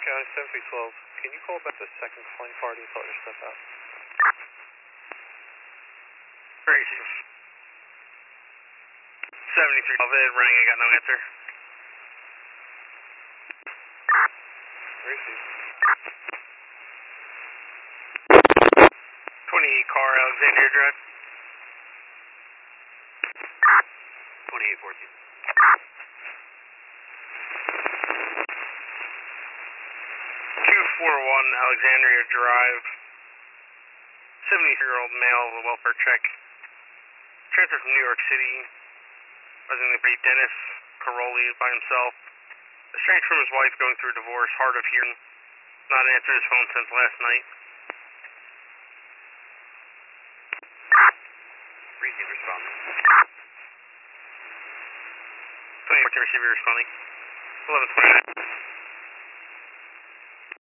County 7312, can you call back the second flying party and tell her to step out? Crazy. 7312, it rang, I got no answer. Gracie. 28 car, Alexandria Drive. 2814. 241 Alexandria Drive. 70-year-old male with a welfare check. Transferred from New York City. Resident of Dennis Caroli by himself. Estranged from his wife, going through a divorce, hard of hearing. Not answered his phone since last night. Receiver responding. 2014 receiver responding. 1129.